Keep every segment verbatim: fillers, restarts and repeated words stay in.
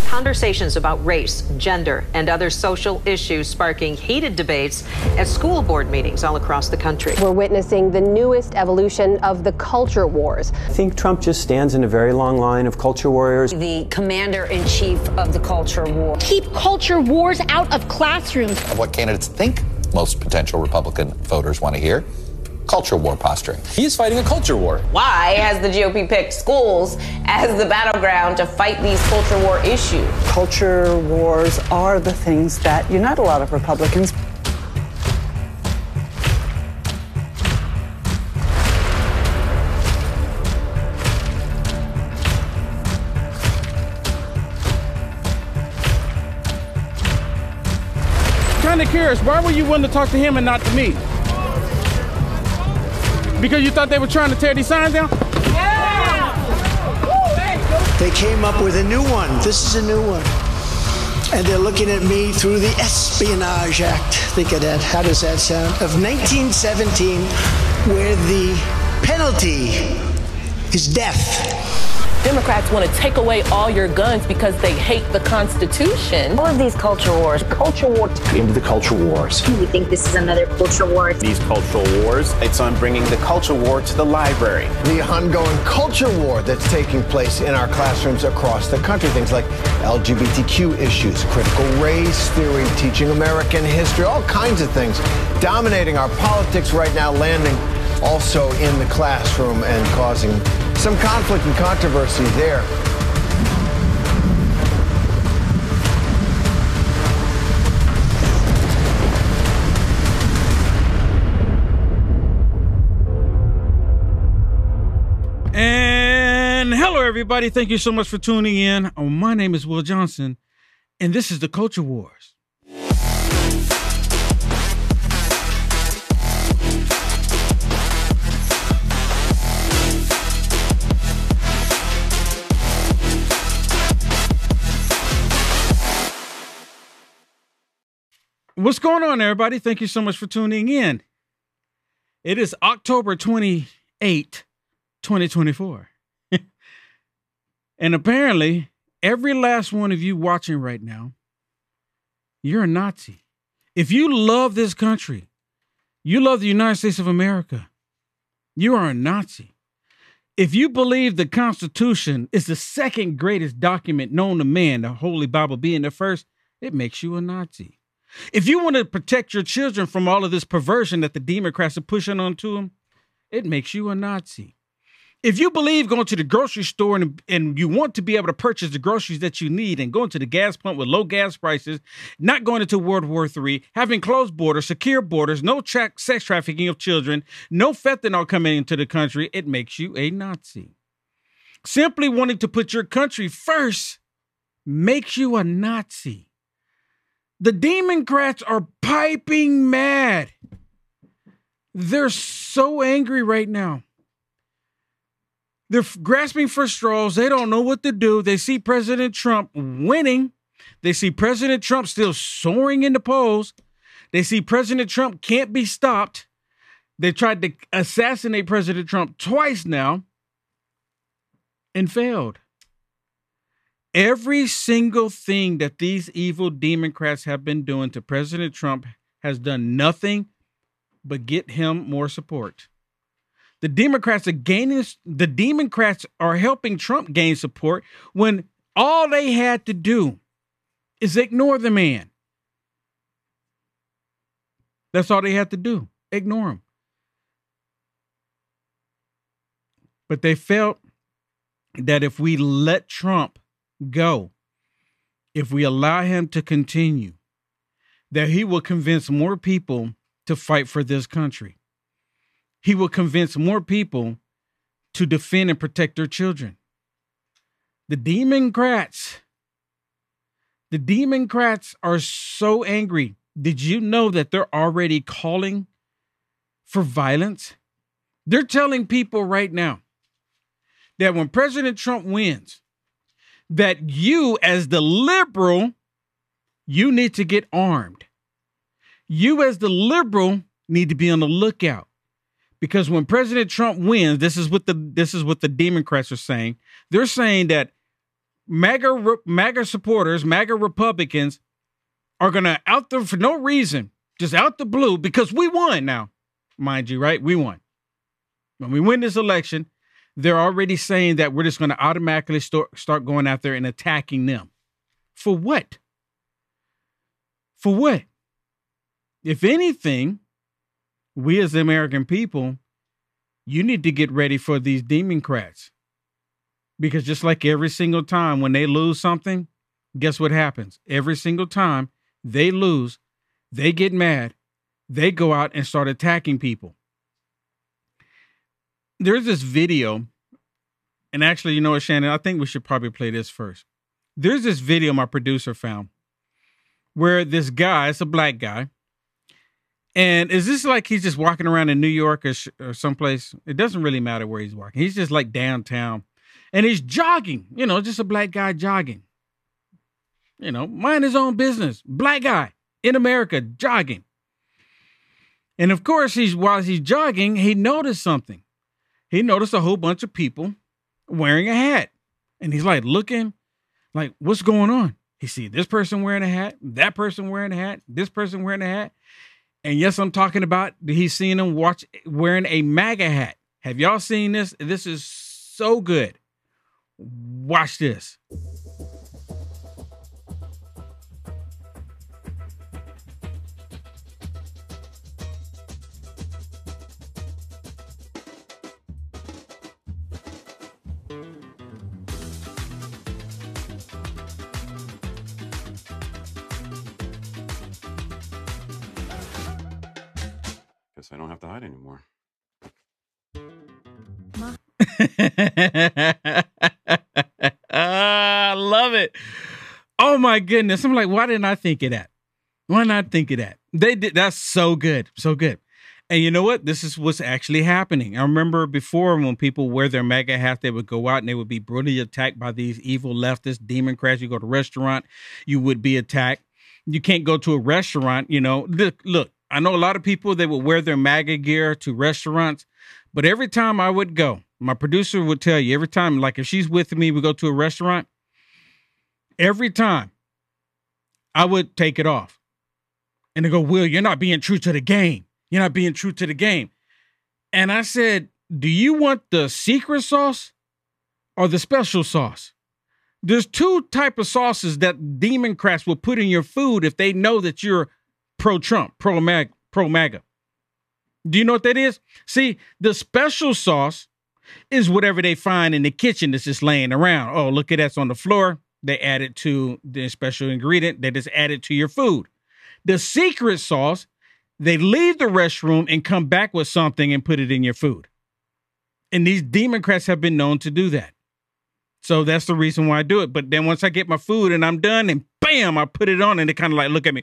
Conversations about race, gender, and other social issues sparking heated debates at school board meetings all across the country. We're witnessing the newest evolution of the culture wars. I think Trump just stands in a very long line of culture warriors. The commander-in-chief of the culture war. Keep culture wars out of classrooms. What candidates think most potential Republican voters want to hear? Culture war posturing. He's fighting a culture war. Why has the G O P picked schools as the battleground to fight these culture war issues? Culture wars are the things that unite a lot of Republicans. Kind of curious, why were you willing to talk to him and not to me? Because you thought they were trying to tear these signs down? Yeah! They came up with a new one. This is a new one. And they're looking at me through the Espionage Act. Think of that. How does that sound? Of nineteen seventeen, where the penalty is death. Democrats want to take away all your guns because they hate the Constitution. All of these culture wars. Culture war. Into the culture wars. We think this is another culture war. These cultural wars, it's on bringing the culture war to the library. The ongoing culture war that's taking place in our classrooms across the country. Things like L G B T Q issues, critical race theory, teaching American history, all kinds of things dominating our politics right now, landing also in the classroom and causing some conflict and controversy there. And hello, everybody. Thank you so much for tuning in. Oh, my name is Will Johnson, and this is the Culture Wars. What's going on, everybody? Thank you so much for tuning in. It is October twenty-eighth, twenty twenty-four. And apparently, every last one of you watching right now, you're a Nazi. If you love this country, you love the United States of America, you are a Nazi. If you believe the Constitution is the second greatest document known to man, the Holy Bible being the first, it makes you a Nazi. If you want to protect your children from all of this perversion that the Democrats are pushing onto them, it makes you a Nazi. If you believe going to the grocery store and, and you want to be able to purchase the groceries that you need and going to the gas pump with low gas prices, not going into World War Three, having closed borders, secure borders, no tra- sex trafficking of children, no fentanyl coming into the country, it makes you a Nazi. Simply wanting to put your country first makes you a Nazi. The Democrats are piping mad. They're so angry right now. They're grasping for straws. They don't know what to do. They see President Trump winning. They see President Trump still soaring in the polls. They see President Trump can't be stopped. They tried to assassinate President Trump twice now and failed. Every single thing that these evil Democrats have been doing to President Trump has done nothing but get him more support. The Democrats are gaining, the Democrats are helping Trump gain support when all they had to do is ignore the man. That's all they had to do. Ignore him. But they felt that if we let Trump go, if we allow him to continue, that he will convince more people to fight for this country. He will convince more people to defend and protect their children. The Democrats, the Democrats are so angry. Did you know that they're already calling for violence? They're telling people right now that when President Trump wins, that you as the liberal, you need to get armed. You as the liberal need to be on the lookout. Because when President Trump wins, this is what the this is what the Democrats are saying. They're saying that MAGA, MAGA supporters, MAGA Republicans are going to out there for no reason, just out the blue, because we won now, mind you, right? We won. When we win this election, they're already saying that we're just going to automatically start, start going out there and attacking them. For what? For what? If anything, we as the American people, you need to get ready for these Democrats. Because just like every single time when they lose something, guess what happens? Every single time they lose, they get mad, they go out and start attacking people. There's this video, and actually, you know what, Shannon, I think we should probably play this first. There's this video my producer found where this guy, it's a black guy, and is this like he's just walking around in New York or, sh- or someplace? It doesn't really matter where he's walking. He's just like downtown. And he's jogging, you know, just a black guy jogging. You know, mind his own business. Black guy in America jogging. And of course, he's while he's jogging, he noticed something. He noticed a whole bunch of people wearing a hat. And he's like looking, like, what's going on? He see this person wearing a hat, that person wearing a hat, this person wearing a hat. And yes, I'm talking about he's seeing them watch wearing a MAGA hat. Have y'all seen this? This is so good. Watch this. Guess I don't have to hide anymore. I love it. Oh my goodness. I'm like, why didn't I think of that? Why not think of that? They did. That's so good. So good. And you know what? This is what's actually happening. I remember before when people wear their MAGA hat, they would go out and they would be brutally attacked by these evil leftist Democrats. You go to a restaurant, you would be attacked. You can't go to a restaurant, you know. Look, look, I know a lot of people, they would wear their MAGA gear to restaurants, but every time I would go, my producer would tell you every time, like if she's with me, we go to a restaurant, every time I would take it off. And they go, Will, you're not being true to the game. You're not being true to the game. And I said, do you want the secret sauce or the special sauce? There's two type of sauces that Democrats will put in your food if they know that you're pro-Trump, pro-MAGA, pro-MAGA. Do you know what that is? See, the special sauce is whatever they find in the kitchen that's just laying around. Oh, look at that's on the floor. They add it to the special ingredient. They just add it to your food. The secret sauce, they leave the restroom and come back with something and put it in your food. And these Democrats have been known to do that. So that's the reason why I do it. But then once I get my food and I'm done and bam, I put it on and they kind of like look at me.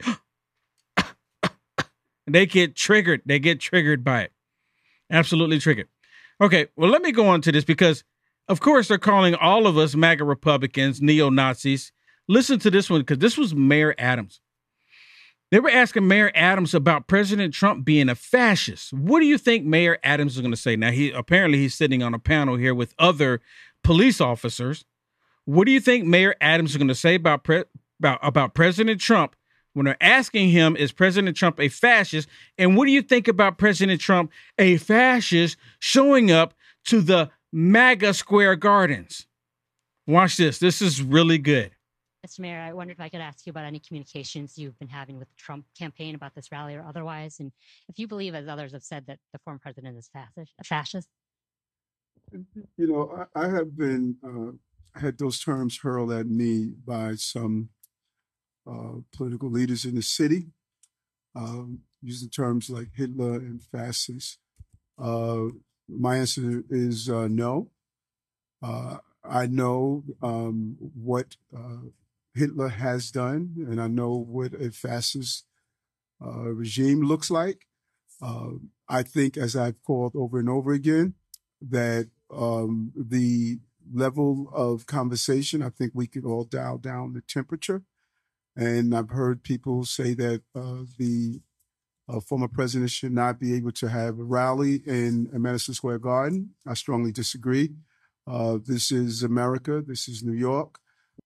And they get triggered. They get triggered by it. Absolutely triggered. Okay, well, let me go on to this because, of course, they're calling all of us MAGA Republicans neo-Nazis. Listen to this one because this was Mayor Adams. They were asking Mayor Adams about President Trump being a fascist. What do you think Mayor Adams is going to say? Now, he apparently he's sitting on a panel here with other police officers. What do you think Mayor Adams is going to say about, pre- about, about President Trump when they're asking him, is President Trump a fascist? And what do you think about President Trump, a fascist, showing up to the MAGA Square Gardens? Watch this. This is really good. Mister Mayor, I wondered if I could ask you about any communications you've been having with the Trump campaign about this rally or otherwise, and if you believe, as others have said, that the former president is fascist. A fascist. You know, I, I have been uh, had those terms hurled at me by some uh, political leaders in the city, um, using terms like Hitler and fascist. Uh, my answer is uh, no. Uh, I know um, what uh, Hitler has done, and I know what a fascist uh, regime looks like. Uh, I think, as I've called over and over again, that um, the level of conversation, I think we could all dial down the temperature. And I've heard people say that uh, the uh, former president should not be able to have a rally in Madison Square Garden. I strongly disagree. Uh, this is America. This is New York.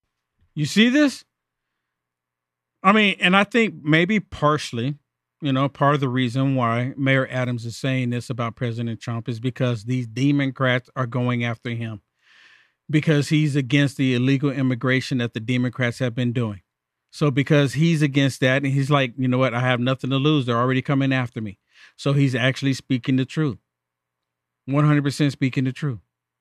You see this? I mean, and I think maybe partially, you know, part of the reason why Mayor Adams is saying this about President Trump is because these Democrats are going after him because he's against the illegal immigration that the Democrats have been doing. So because he's against that, and he's like, you know what, I have nothing to lose. They're already coming after me. So he's actually speaking the truth. one hundred percent speaking the truth.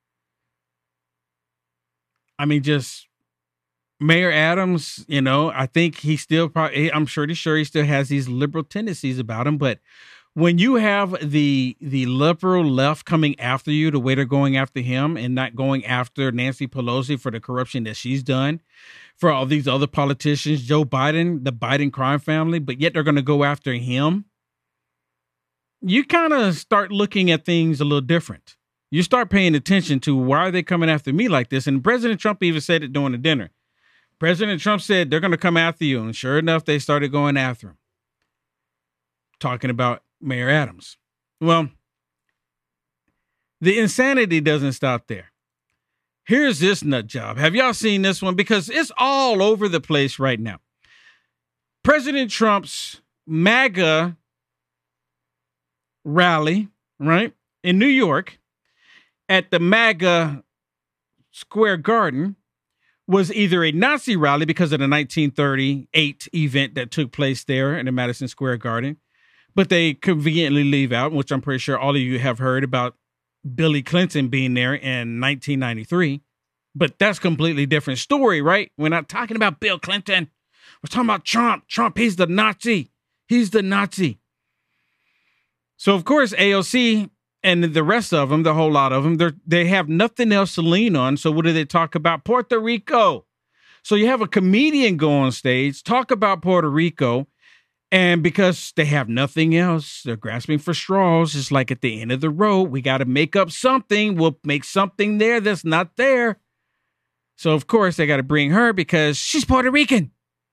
I mean, just Mayor Adams, you know, I think he still probably, I'm pretty sure he still has these liberal tendencies about him. But when you have the the liberal left coming after you the way they're going after him and not going after Nancy Pelosi for the corruption that she's done, for all these other politicians, Joe Biden, the Biden crime family, but yet they're going to go after him, you kind of start looking at things a little different. You start paying attention to why are they coming after me like this? And President Trump even said it during the dinner. President Trump said they're going to come after you. And sure enough, they started going after him. Talking about Mayor Adams. Well, the insanity doesn't stop there. Here's this nut job. Have y'all seen this one? Because it's all over the place right now. President Trump's MAGA rally, right, in New York at the MAGA Square Garden was either a Nazi rally because of the nineteen thirty-eight event that took place there in the Madison Square Garden, but they conveniently leave out, which I'm pretty sure all of you have heard about Billy Clinton being there in nineteen ninety-three. But that's a completely different story, right? We're not talking about Bill Clinton. We're talking about Trump. Trump, he's the Nazi. He's the Nazi. So, of course, A O C and the rest of them, the whole lot of them, they have nothing else to lean on. So what do they talk about? Puerto Rico. So you have a comedian go on stage, talk about Puerto Rico, and because they have nothing else, they're grasping for straws. It's like at the end of the road, we got to make up something. We'll make something there that's not there. So, of course, they got to bring her because she's Puerto Rican.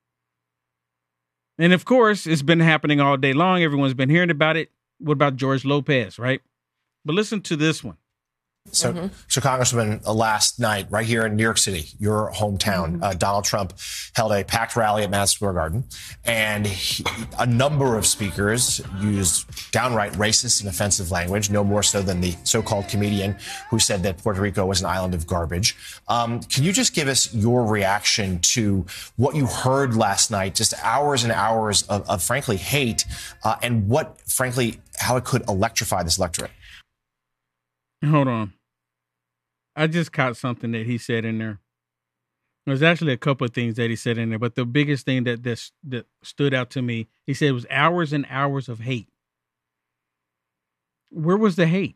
And, of course, it's been happening all day long. Everyone's been hearing about it. What about George Lopez, right? But listen to this one. So, Mm-hmm. so Congressman, uh, last night, right here in New York City, your hometown, Mm-hmm. uh, Donald Trump held a packed rally at Madison Square Garden, and he, a number of speakers used downright racist and offensive language, no more so than the so-called comedian who said that Puerto Rico was an island of garbage. Um, can you just give us your reaction to what you heard last night, just hours and hours of, of frankly, hate, uh, and what, frankly, how it could electrify this electorate? Hold on. I just caught something that he said in there. There's actually a couple of things that he said in there, but the biggest thing that this that stood out to me, he said it was hours and hours of hate. Where was the hate?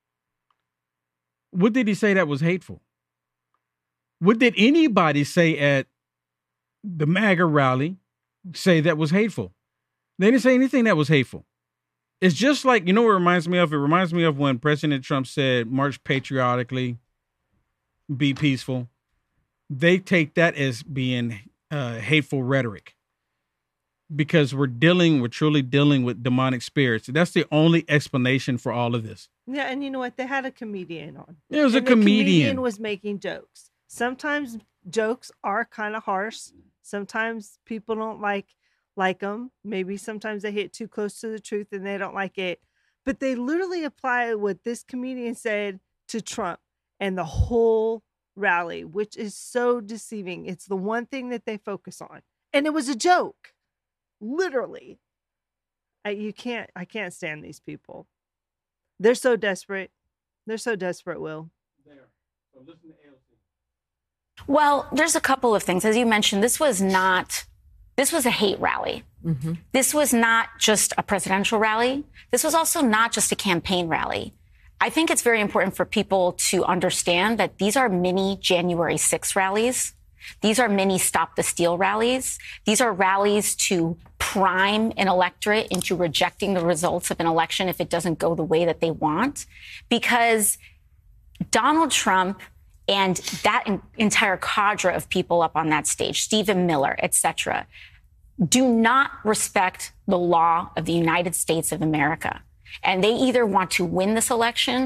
What did he say that was hateful? What did anybody say at the MAGA rally say that was hateful? They didn't say anything that was hateful. It's just like, you know what it reminds me of? It reminds me of when President Trump said, march patriotically, be peaceful. They take that as being uh, hateful rhetoric because we're dealing, we're truly dealing with demonic spirits. That's the only explanation for all of this. Yeah, and you know what? They had a comedian on. It was and a comedian. The comedian was making jokes. Sometimes jokes are kind of harsh. Sometimes people don't like like them. Maybe sometimes they hit too close to the truth and they don't like it. But they literally apply what this comedian said to Trump and the whole rally, which is so deceiving. It's the one thing that they focus on. And it was a joke. Literally. I, you can't, I can't stand these people. They're so desperate. They're so desperate, Will. There. So listen to A O C. Well, there's a couple of things. As you mentioned, this was not... This was a hate rally. Mm-hmm. This was not just a presidential rally. This was also not just a campaign rally. I think it's very important for people to understand that these are mini January sixth rallies. These are mini Stop the Steal rallies. These are rallies to prime an electorate into rejecting the results of an election if it doesn't go the way that they want. Because Donald Trump and that entire cadre of people up on that stage, Stephen Miller, et cetera, do not respect the law of the United States of America. And they either want to win this election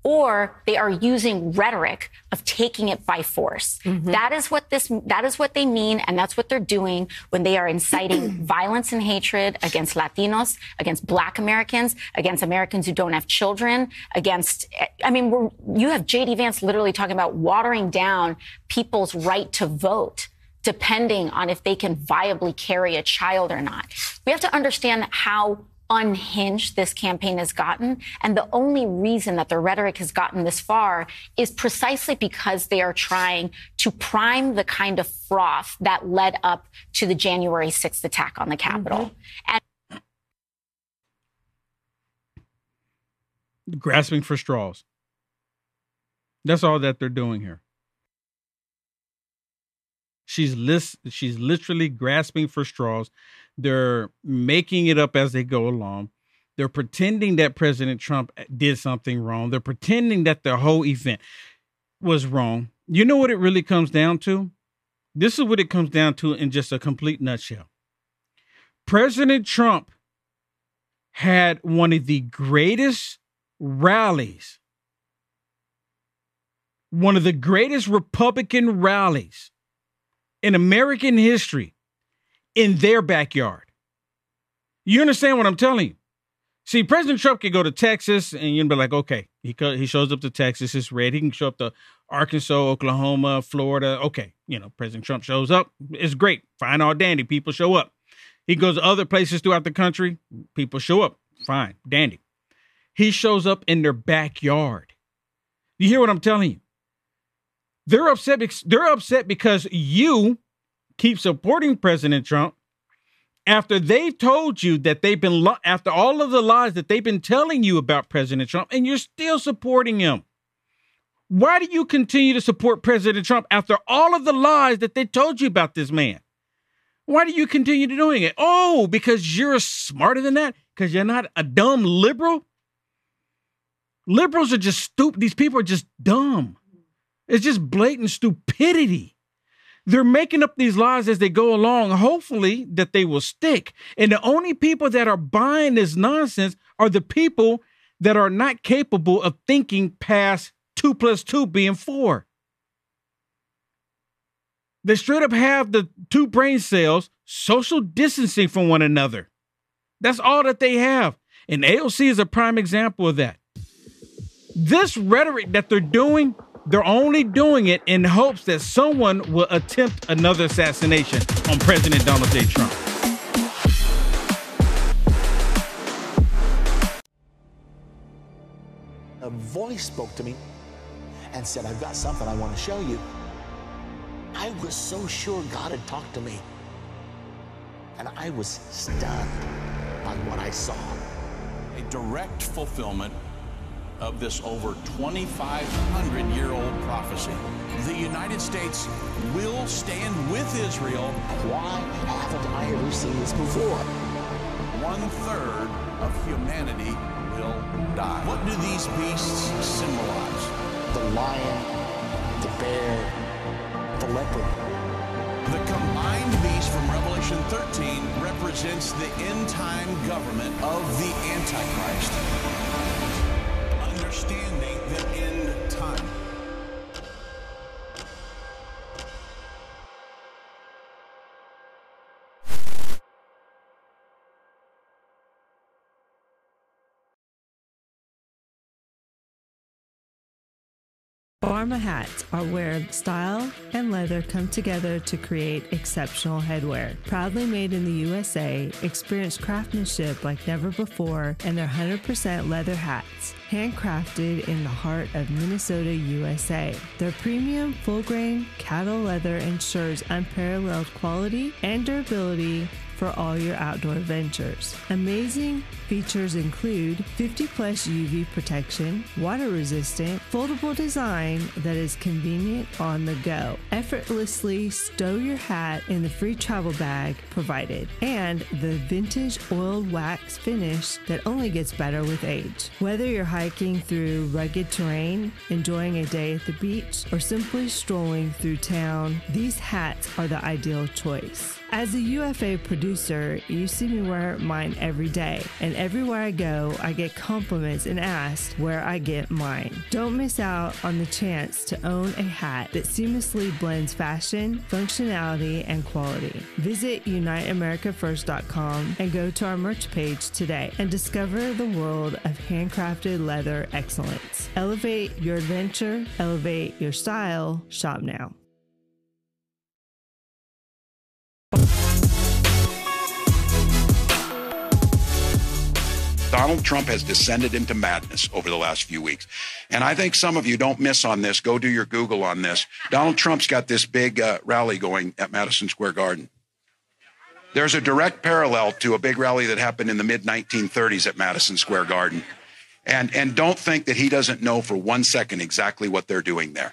or they are using rhetoric of taking it by force. Mm-hmm. That is what this, that is what they mean, and that's what they're doing when they are inciting violence and hatred against Latinos, against Black Americans, against Americans who don't have children, against, I mean, we're, you have J D Vance literally talking about watering down people's right to vote, depending on if they can viably carry a child or not. We have to understand how unhinged this campaign has gotten. And the only reason that the rhetoric has gotten this far is precisely because they are trying to prime the kind of froth that led up to the January sixth attack on the Capitol. Mm-hmm. And grasping for straws. That's all that they're doing here. She's list, she's literally grasping for straws. They're making it up as they go along. They're pretending that President Trump did something wrong. They're pretending that the whole event was wrong. You know what it really comes down to? This is what it comes down to in just a complete nutshell. President Trump had one of the greatest rallies, one of the greatest Republican rallies in American history in their backyard. You understand what I'm telling you? See, President Trump can go to Texas and you'd be like, okay, he co- he shows up to Texas, it's red. He can show up to Arkansas, Oklahoma, Florida. Okay, you know, President Trump shows up. It's great. Fine, all dandy. People show up. He goes to other places throughout the country. People show up. Fine, dandy. He shows up in their backyard. You hear what I'm telling you? They're upset. Because, they're upset because you keep supporting President Trump after they've told you that they've been, li- after all of the lies that they've been telling you about President Trump, and you're still supporting him. Why do you continue to support President Trump after all of the lies that they told you about this man? Why do you continue to doing it? Oh, because you're smarter than that? Because you're not a dumb liberal? Liberals are just stupid. These people are just dumb. It's just blatant stupidity. They're making up these lies as they go along, hopefully that they will stick. And the only people that are buying this nonsense are the people that are not capable of thinking past two plus two being four. They straight up have the two brain cells social distancing from one another. That's all that they have. And A O C is a prime example of that. This rhetoric that they're doing, they're only doing it in hopes that someone will attempt another assassination on President Donald J. Trump. A voice spoke to me and said, I've got something I want to show you. I was so sure God had talked to me. And I was stunned by what I saw. A direct fulfillment of this over twenty-five hundred year old prophecy. The United States will stand with Israel. Why haven't I ever seen this before? One third of humanity will die. What do these beasts symbolize? The lion, the bear, the leopard. The combined beast from Revelation thirteen represents the end time government of the Antichrist. Understanding the end time. Barma hats are where style and leather come together to create exceptional headwear. Proudly made in the U S A, experience craftsmanship like never before in their one hundred percent leather hats, handcrafted in the heart of Minnesota, U S A. Their premium, full-grain cattle leather ensures unparalleled quality and durability for all your outdoor ventures. Amazing features include fifty plus U V protection, water resistant, foldable design that is convenient on the go. Effortlessly stow your hat in the free travel bag provided, and the vintage oiled wax finish that only gets better with age. Whether you're hiking through rugged terrain, enjoying a day at the beach, or simply strolling through town, these hats are the ideal choice. As a U F A producer, you see me wear mine every day, and everywhere I go, I get compliments and asked where I get mine. Don't miss out on the chance to own a hat that seamlessly blends fashion, functionality, and quality. Visit unite america first dot com and go to our merch page today and discover the world of handcrafted leather excellence. Elevate your adventure, elevate your style, shop now. Donald Trump has descended into madness over the last few weeks. And I think some of you don't miss on this. Go do your Google on this. Donald Trump's got this big uh, rally going at Madison Square Garden. There's a direct parallel to a big rally that happened in the mid nineteen thirties at Madison Square Garden. And, and don't think that he doesn't know for one second exactly what they're doing there.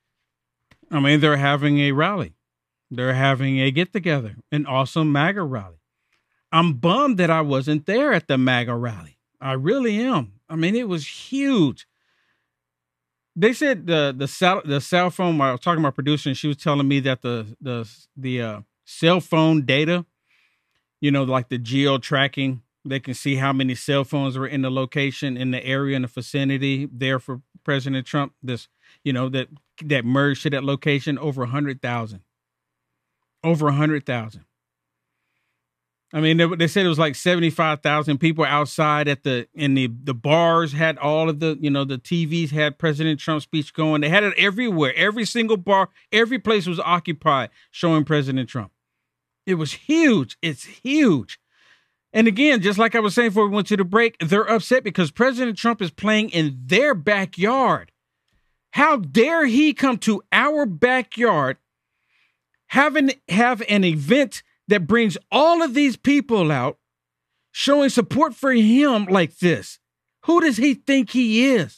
I mean, they're having a rally. They're having a get-together, an awesome MAGA rally. I'm bummed that I wasn't there at the MAGA rally. I really am. I mean, it was huge. They said the the cell the cell phone. I was talking to my producer, and she was telling me that the the the uh, cell phone data, you know, like the geo tracking, they can see how many cell phones were in the location, in the area, in the vicinity there for President Trump. This, you know, that that merged to that location, over a hundred thousand. Over a hundred thousand. I mean, they, they said it was like seventy-five thousand people outside at the, in the, the bars had all of the, you know, the T Vs had President Trump's speech going. They had it everywhere. Every single bar, every place was occupied showing President Trump. It was huge. It's huge. And again, just like I was saying before we went to the break, they're upset because President Trump is playing in their backyard. How dare he come to our backyard, have an, have an event that brings all of these people out, showing support for him like this? Who does he think he is?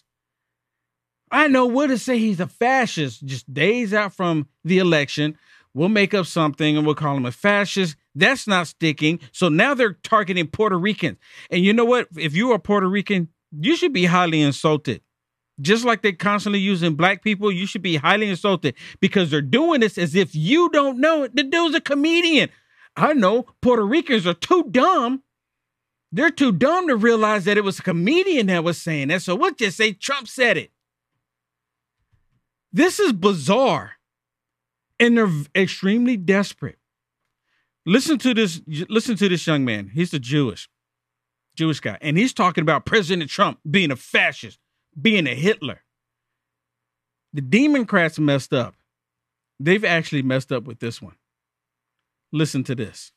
I know we'll just say he's a fascist just days out from the election. We'll make up something and we'll call him a fascist. That's not sticking. So now they're targeting Puerto Ricans. And you know what? If you are Puerto Rican, you should be highly insulted. Just like they're constantly using black people, you should be highly insulted because they're doing this as if you don't know it. The dude's a comedian. I know Puerto Ricans are too dumb. They're too dumb to realize that it was a comedian that was saying that. So we'll just say Trump said it. This is bizarre. And they're extremely desperate. Listen to this. Listen to this young man. He's a Jewish, Jewish guy. And he's talking about President Trump being a fascist, being a Hitler. The Democrats messed up. They've actually messed up with this one. Listen to this.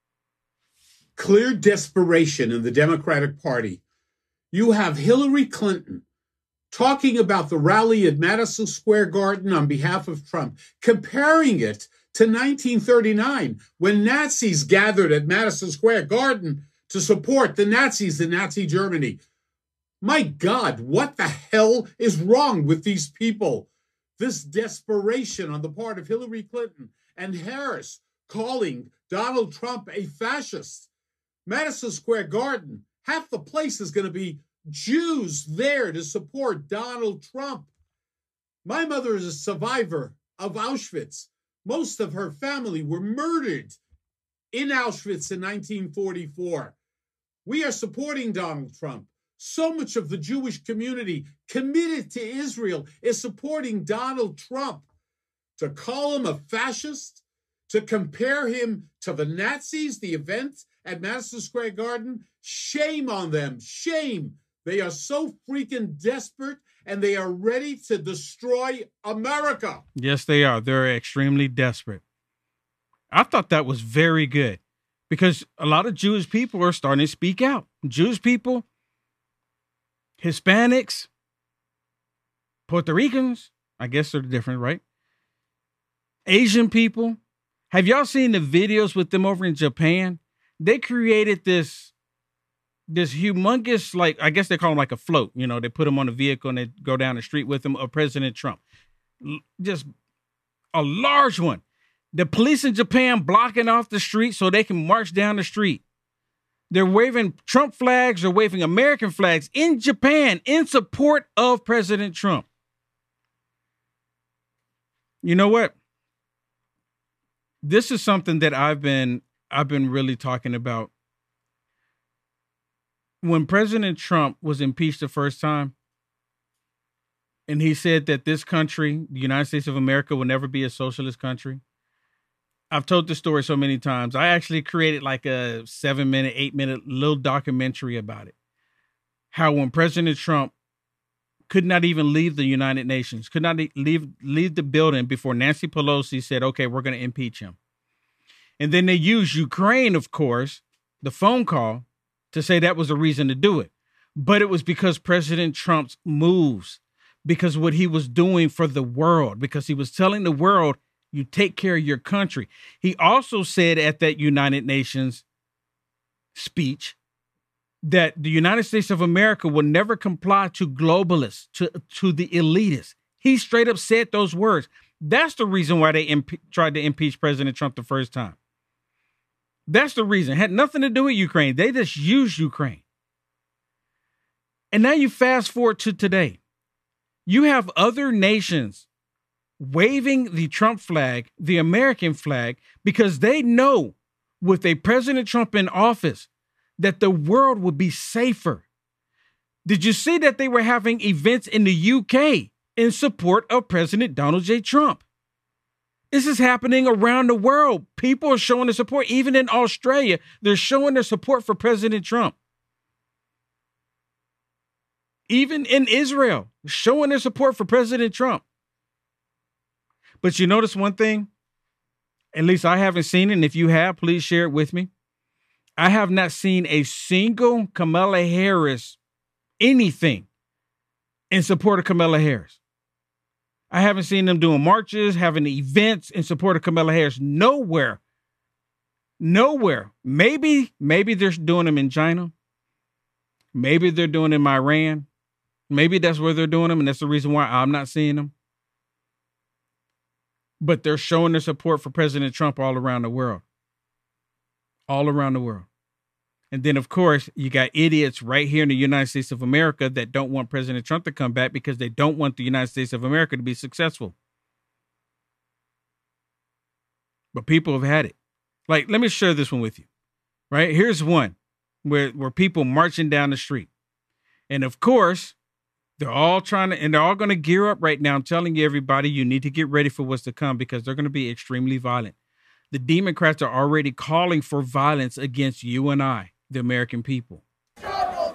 Clear desperation in the Democratic Party. You have Hillary Clinton talking about the rally at Madison Square Garden on behalf of Trump, comparing it to nineteen thirty-nine, when Nazis gathered at Madison Square Garden to support the Nazis in Nazi Germany. My God, what the hell is wrong with these people? This desperation on the part of Hillary Clinton and Harris calling Donald Trump a fascist. Madison Square Garden, half the place is going to be Jews there to support Donald Trump. My mother is a survivor of Auschwitz. Most of her family were murdered in Auschwitz in nineteen forty-four. We are supporting Donald Trump. So much of the Jewish community committed to Israel is supporting Donald Trump. To call him a fascist, to compare him to the Nazis, the events at Madison Square Garden, shame on them, shame. They are so freaking desperate and they are ready to destroy America. Yes, they are. They're extremely desperate. I thought that was very good because a lot of Jewish people are starting to speak out. Jewish people, Hispanics, Puerto Ricans, I guess they're different, right? Asian people. Have y'all seen the videos with them over in Japan? They created this, this humongous, like, I guess they call them like a float. You know, they put them on a vehicle and they go down the street with them of President Trump. Just a large one. The police in Japan blocking off the street so they can march down the street. They're waving Trump flags, they're waving American flags in Japan in support of President Trump. You know what? This is something that I've been I've been really talking about. When President Trump was impeached the first time, and he said that this country, the United States of America, will never be a socialist country. I've told this story so many times. I actually created like a seven minute, eight minute little documentary about it. How when President Trump could not even leave the United Nations, could not leave, leave the building before Nancy Pelosi said, okay, we're going to impeach him. And then they used Ukraine, of course, the phone call, to say that was a reason to do it. But it was because President Trump's moves, because what he was doing for the world, because he was telling the world, you take care of your country. He also said at that United Nations speech that the United States of America will never comply to globalists, to, to the elitists. He straight up said those words. That's the reason why they impe- tried to impeach President Trump the first time. That's the reason. It had nothing to do with Ukraine. They just used Ukraine. And now you fast forward to today. You have other nations waving the Trump flag, the American flag, because they know with a President Trump in office that the world would be safer. Did you see that they were having events in the U K in support of President Donald J. Trump? This is happening around the world. People are showing their support. Even in Australia, they're showing their support for President Trump. Even in Israel, showing their support for President Trump. But you notice one thing? At least I haven't seen it. And if you have, please share it with me. I have not seen a single Kamala Harris anything in support of Kamala Harris. I haven't seen them doing marches, having events in support of Kamala Harris. Nowhere. Nowhere. Maybe, maybe they're doing them in China. Maybe they're doing them in Iran. Maybe that's where they're doing them, and that's the reason why I'm not seeing them. But they're showing their support for President Trump all around the world. All around the world. And then, of course, you got idiots right here in the United States of America that don't want President Trump to come back because they don't want the United States of America to be successful. But people have had it. Like, let me share this one with you. Right? Here's one where, where people marching down the street. And, of course, they're all trying to, and they're all going to gear up right now. I'm telling you, everybody, you need to get ready for what's to come because they're going to be extremely violent. The Democrats are already calling for violence against you and I, the American people. Look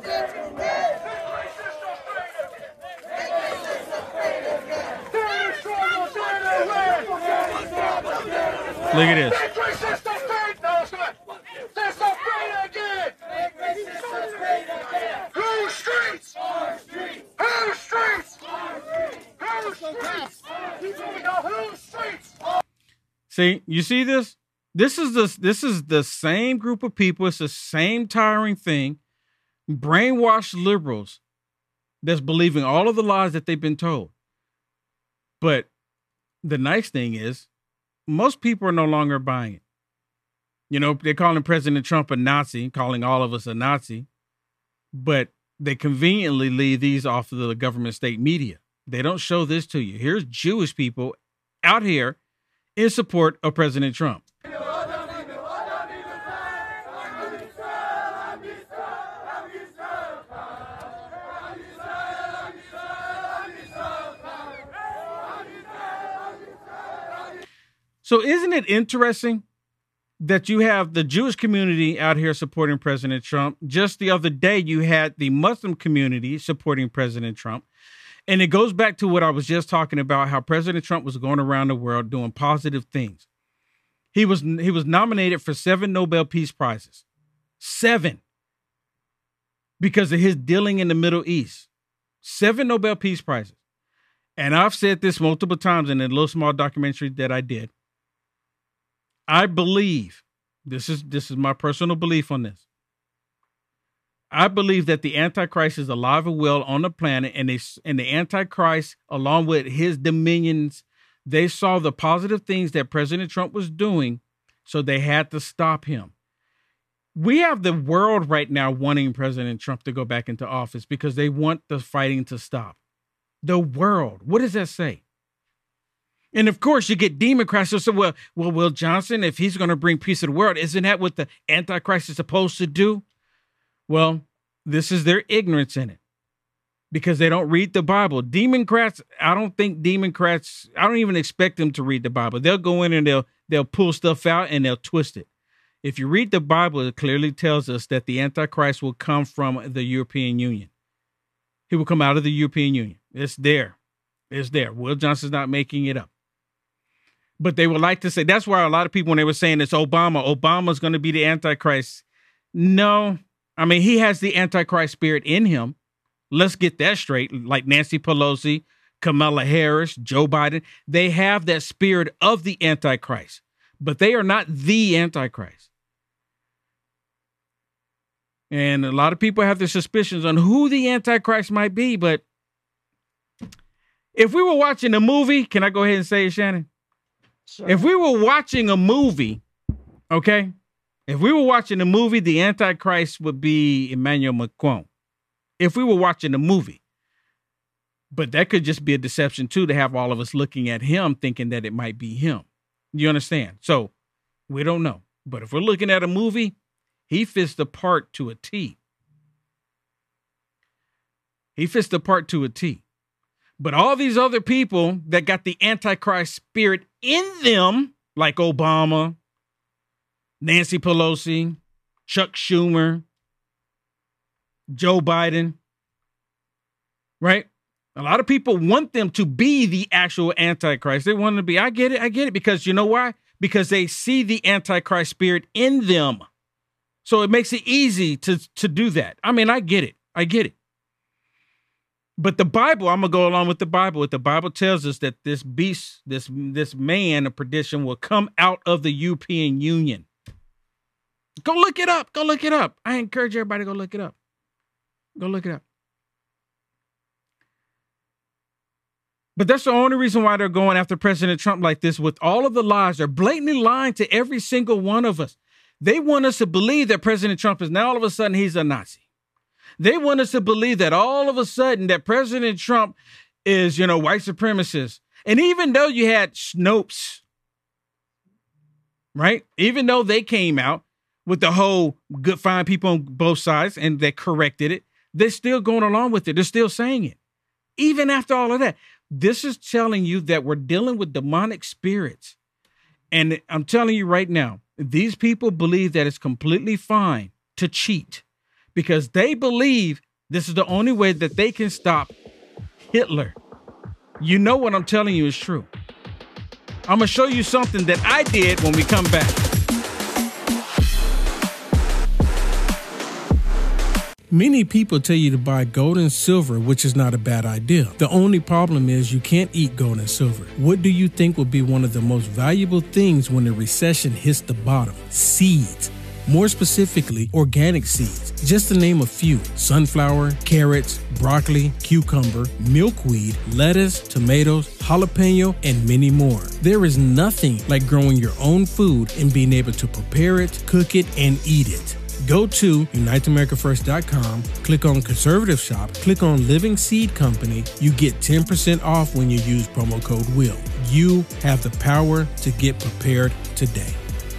at this. Whose streets? Our streets. Whose streets? Whose streets? Whose streets? See, you see this? This is the this is the same group of people. It's the same tiring thing. Brainwashed liberals that's believing all of the lies that they've been told. But the nice thing is, most people are no longer buying it. You know, they're calling President Trump a Nazi, calling all of us a Nazi. But they conveniently leave these off of the government state media. They don't show this to you. Here's Jewish people out here in support of President Trump. So isn't it interesting that you have the Jewish community out here supporting President Trump? Just the other day, you had the Muslim community supporting President Trump. And it goes back to what I was just talking about, how President Trump was going around the world doing positive things. He was he was nominated for seven Nobel Peace Prizes. Seven. Because of his dealing in the Middle East. Seven Nobel Peace Prizes. And I've said this multiple times in a little small documentary that I did. I believe, this is this is my personal belief on this. I believe that the Antichrist is alive and well on the planet, and they and the Antichrist, along with his dominions, they saw the positive things that President Trump was doing, so they had to stop him. We have the world right now wanting President Trump to go back into office because they want the fighting to stop. The world. What does that say? And of course, you get Democrats who say, well, well, Will Johnson, if he's going to bring peace to the world, isn't that what the Antichrist is supposed to do? Well, this is their ignorance in it because they don't read the Bible. Democrats, I don't think Democrats, I don't even expect them to read the Bible. They'll go in and they'll they'll pull stuff out and they'll twist it. If you read the Bible, it clearly tells us that the Antichrist will come from the European Union. He will come out of the European Union. It's there. It's there. Will Johnson's not making it up. But they would like to say, that's why a lot of people, when they were saying it's Obama, Obama's going to be the Antichrist. No, I mean, he has the Antichrist spirit in him. Let's get that straight. Like Nancy Pelosi, Kamala Harris, Joe Biden, they have that spirit of the Antichrist, but they are not the Antichrist. And a lot of people have their suspicions on who the Antichrist might be. But if we were watching a movie, can I go ahead and say it, Shannon? Sure. If we were watching a movie, okay, if we were watching a movie, the Antichrist would be Emmanuel Macron. If we were watching a movie. But that could just be a deception, too, to have all of us looking at him thinking that it might be him. You understand? So we don't know. But if we're looking at a movie, he fits the part to a T. He fits the part to a T. But all these other people that got the Antichrist spirit in them, like Obama, Nancy Pelosi, Chuck Schumer, Joe Biden, right? A lot of people want them to be the actual Antichrist. They want to be, I get it, I get it. Because you know why? Because they see the Antichrist spirit in them. So it makes it easy to, to do that. I mean, I get it. I get it. But the Bible, I'm going to go along with the Bible. The Bible tells us that this beast, this, this man of perdition will come out of the European Union. Go look it up. Go look it up. I encourage everybody to go look it up. Go look it up. But that's the only reason why they're going after President Trump like this with all of the lies. They're blatantly lying to every single one of us. They want us to believe that President Trump is now all of a sudden he's a Nazi. They want us to believe that all of a sudden that President Trump is, you know, white supremacist. And even though you had Snopes, right? Even though they came out with the whole good, fine people on both sides and they corrected it, they're still going along with it. They're still saying it. Even after all of that, this is telling you that we're dealing with demonic spirits. And I'm telling you right now, these people believe that it's completely fine to cheat because they believe this is the only way that they can stop Hitler. You know what I'm telling you is true. I'm going to show you something that I did when we come back. Many people tell you to buy gold and silver, which is not a bad idea. The only problem is you can't eat gold and silver. What do you think will be one of the most valuable things when the recession hits the bottom? Seeds. More specifically, organic seeds. Just to name a few: sunflower, carrots, broccoli, cucumber, milkweed, lettuce, tomatoes, jalapeno, and many more. There is nothing like growing your own food and being able to prepare it, cook it, and eat it. Go to unite america first dot com, click on Conservative Shop, click on Living Seed Company. You get ten percent off when you use promo code WILL. You have the power to get prepared today.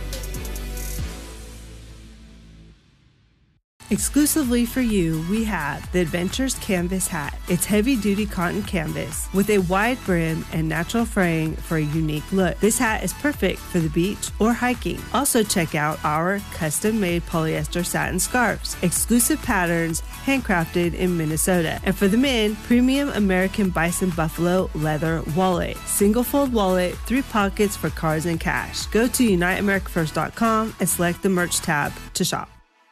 Exclusively for you, we have the Adventures Canvas Hat. It's heavy-duty cotton canvas with a wide brim and natural fraying for a unique look. This hat is perfect for the beach or hiking. Also check out our custom-made polyester satin scarves, exclusive patterns, handcrafted in Minnesota. And for the men, premium American Bison Buffalo leather wallet. Single fold wallet, three pockets for cards and cash. Go to unite america first dot com and select the merch tab to shop.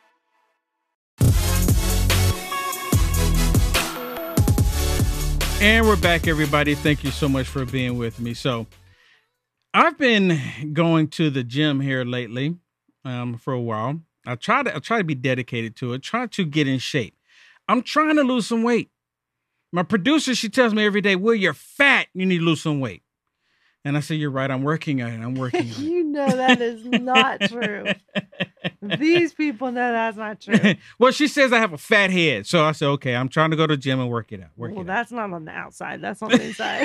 And we're back, everybody. Thank you so much for being with me. So I've been going to the gym here lately um, for a while. I try to I try to be dedicated to it, try to get in shape. I'm trying to lose some weight. My producer, she tells me every day, "Will, you're fat. You need to lose some weight." And I say, "You're right. I'm working on it. I'm working on it." You know that is not true. These people know that's not true. Well, she says I have a fat head. So I said, okay, I'm trying to go to the gym and work it out. Work well, it that's not on the outside. That's on the inside.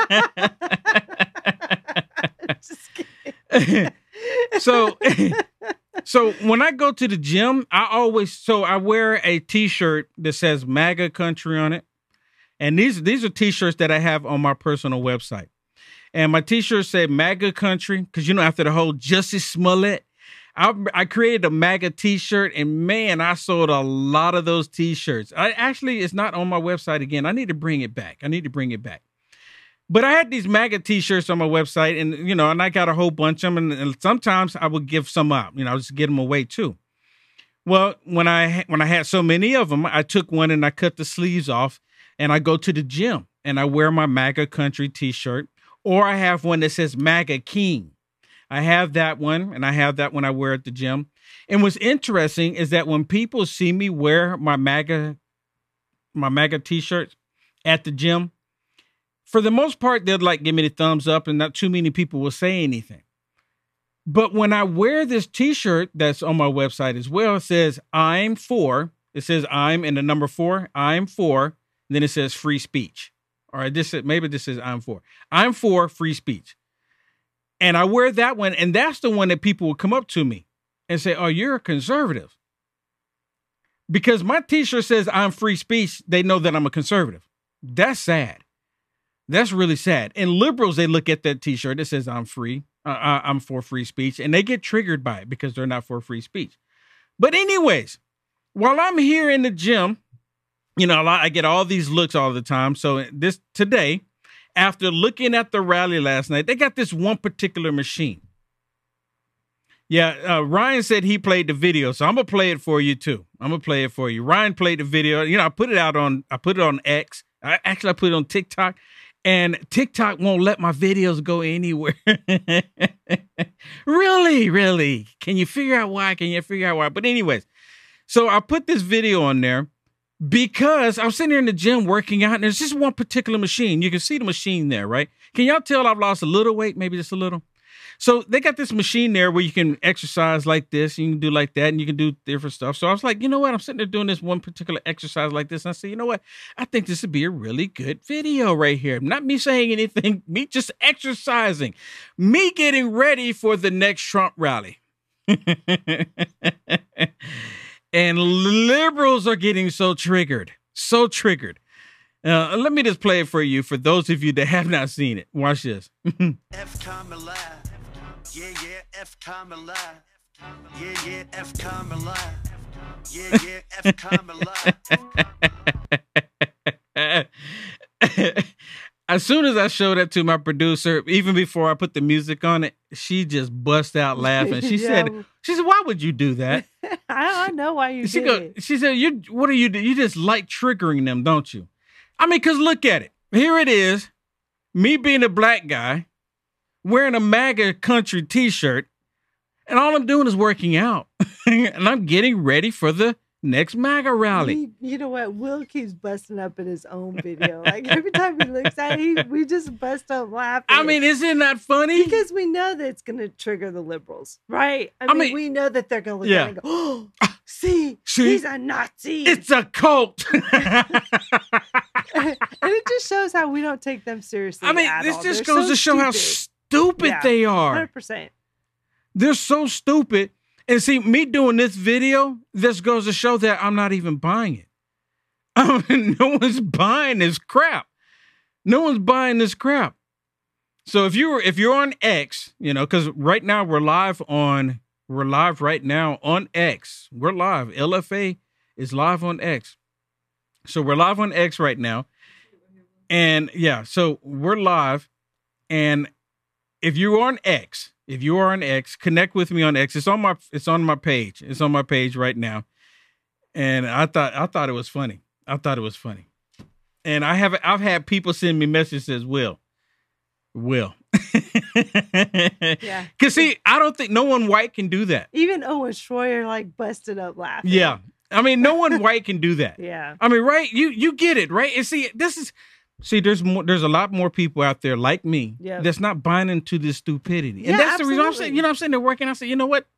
Just kidding. so, so when I go to the gym, I always, so I wear a t-shirt that says MAGA country on it. And these, these are t-shirts that I have on my personal website. And my t-shirt said MAGA country. Cause you know, after the whole Justice Smollett, I, I created a MAGA t-shirt, and man, I sold a lot of those t-shirts. I actually, it's not on my website again. I need to bring it back. I need to bring it back. But I had these MAGA t-shirts on my website, and, you know, and I got a whole bunch of them, and, and sometimes I would give some out, you know, I just get them away too. Well, when I, when I had so many of them, I took one and I cut the sleeves off, and I go to the gym and I wear my MAGA country t-shirt, or I have one that says MAGA King. I have that one, and I have that when I wear at the gym. And what's interesting is that when people see me wear my MAGA, my MAGA t-shirts at the gym, for the most part, they'll like give me the thumbs up, and not too many people will say anything. But when I wear this t-shirt that's on my website as well, it says I'm for, it says I'm and the number four, I'm for, and then it says free speech. All right, this maybe this is I'm for. I'm for free speech. And I wear that one, and that's the one that people will come up to me and say, oh, you're a conservative. Because my t-shirt says I'm free speech, they know that I'm a conservative. That's sad. That's really sad. And liberals, they look at that t-shirt that says I'm free, uh, I'm for free speech, and they get triggered by it because they're not for free speech. But anyways, while I'm here in the gym, you know, I get all these looks all the time. So this today, after looking at the rally last night, they got this one particular machine. Yeah, uh, Ryan said he played the video, so I'm gonna play it for you too. I'm gonna play it for you. Ryan played the video. You know, I put it out on, I put it on X. I actually I put it on TikTok, and TikTok won't let my videos go anywhere. Really, really? Can you figure out why? Can you figure out why? But anyways, so I put this video on there because I'm sitting here in the gym working out, and there's just one particular machine. You can see the machine there, right? Can y'all tell I've lost a little weight, maybe just a little? So they got this machine there where you can exercise like this, you can do like that, and you can do different stuff. So I was like, you know what? I'm sitting there doing this one particular exercise like this, and I said, you know what? I think this would be a really good video right here. Not me saying anything, me just exercising, me getting ready for the next Trump rally. And liberals are getting so triggered, so triggered. Uh, let me just play it for you, for those of you that have not seen it. Watch this. F-com alive. Yeah, yeah, F-com alive. Yeah, yeah, F-com alive. Yeah, yeah, F-com alive. As soon as I showed that to my producer, even before I put the music on it, she just bust out laughing. She yeah. said, "She said, why would you do that?" I, I know why you she did go, it. She said, "You, what are you? You just like triggering them, don't you?" I mean, because look at it. Here it is, me being a black guy, wearing a MAGA country t-shirt, and all I'm doing is working out. And I'm getting ready for the next MAGA rally. He, you know what? Will keeps busting up in his own video. Like every time he looks at it, he, we just bust up laughing. I mean, isn't that funny? Because we know that it's going to trigger the liberals, right? I, I mean, mean, we know that they're going to look yeah. at it and go, oh, see, See? he's a Nazi. It's a cult. And it just shows how we don't take them seriously. I mean, at this all. just They're goes so to show stupid. how stupid yeah, they are. one hundred percent. They're so stupid. And see, me doing this video, this goes to show that I'm not even buying it. I mean, no one's buying this crap. No one's buying this crap. So if you're if you're on X, you know, because right now we're live on we're live right now on X. We're live. L F A is live on X. So we're live on X right now. And yeah, so we're live. And if you're on X, if you are on X, connect with me on X. It's on my it's on my page. It's on my page right now. And I thought I thought it was funny. I thought it was funny. And I have I've had people send me messages as well. Will. Yeah. Cause see, I don't think no one white can do that. Even Owen Schroyer like busted up laughing. Yeah. I mean, no one white can do that. Yeah. I mean, right? You you get it, right? And see, this is see, there's more there's a lot more people out there like me Yep. that's not buying into this stupidity. Yeah, and that's the reason I'm absolutely. saying, you know, I'm sitting there working. I said, you know what?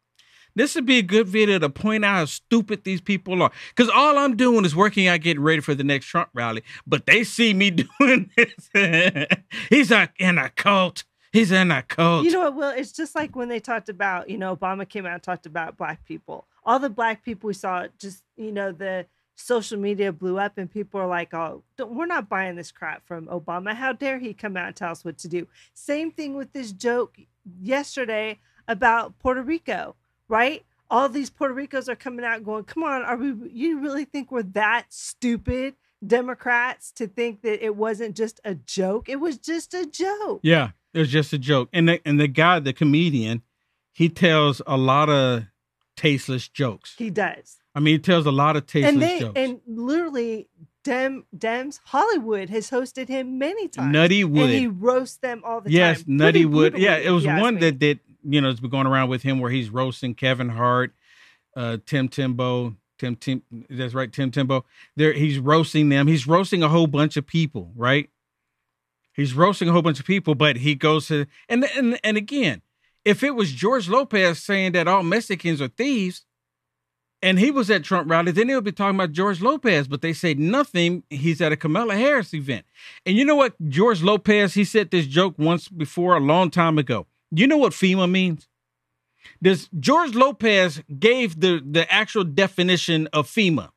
This would be a good video to point out how stupid these people are. Because all I'm doing is working out, getting ready for the next Trump rally. But they see me doing this. He's a, in a cult. He's in a cult. You know what, Will? It's just like when they talked about, you know, Obama came out and talked about black people. All the black people we saw, just, you know, the social media blew up and people are like, oh, don't, we're not buying this crap from Obama. How dare he come out and tell us what to do? Same thing with this joke yesterday about Puerto Rico. Right? All these Puerto Ricos are coming out going, come on, are we, you really think we're that stupid, Democrats, to think that it wasn't just a joke? It was just a joke. Yeah, it was just a joke. And the, and the guy, the comedian, he tells a lot of tasteless jokes. He does. I mean, he tells a lot of tasteless and they, jokes. And literally, Dem, Dems, Hollywood has hosted him many times. Nutty Wood. And he roasts them all the yes, time. Yes, Nutty Pretty Wood. brutally, Yeah, it was one me. that did. You know, it's been going around with him where he's roasting Kevin Hart, uh, Tim Tebow, Tim Tim. That's right, Tim Tebow. There, he's roasting them. He's roasting a whole bunch of people, right? He's roasting a whole bunch of people, but he goes to and and and again, if it was George Lopez saying that all Mexicans are thieves, and he was at Trump rally, then they would be talking about George Lopez. But they say nothing. He's at a Kamala Harris event, and you know what? George Lopez, he said this joke once before, a long time ago. You know what FEMA means? This George Lopez gave the, the actual definition of FEMA.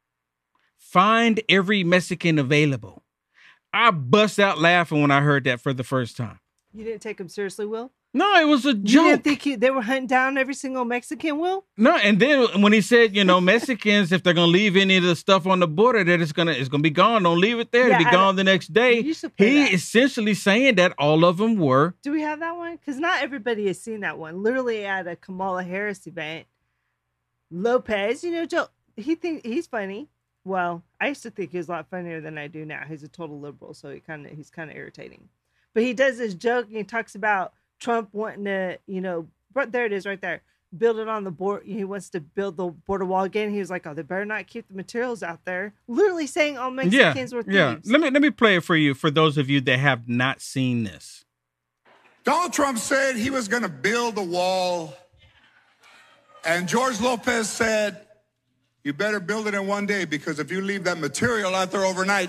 Find every Mexican available. I bust out laughing when I heard that for the first time. You didn't take him seriously, Will? No, it was a joke. You didn't think he, they were hunting down every single Mexican, Will? No, and then when he said, you know, Mexicans, if they're gonna leave any of the stuff on the border, that it's gonna it's gonna be gone. Don't leave it there. Yeah, It'll be I gone the next day. You should play He that. essentially saying that all of them were. Do we have that one? Because not everybody has seen that one. Literally at a Kamala Harris event, Lopez, you know, Joe, he think he's funny. Well, I used to think he was a lot funnier than I do now. He's a total liberal, so he kind of he's kind of irritating. But he does this joke and he talks about Trump wanting to, you know, but there it is right there. Build it on the board. He wants to build the border wall again. He was like, oh, they better not keep the materials out there. Literally saying all Mexicans yeah, were thieves. Yeah, let me let me play it for you for those of you that have not seen this. Donald Trump said he was going to build a wall. And George Lopez said, you better build it in one day because if you leave that material out there overnight.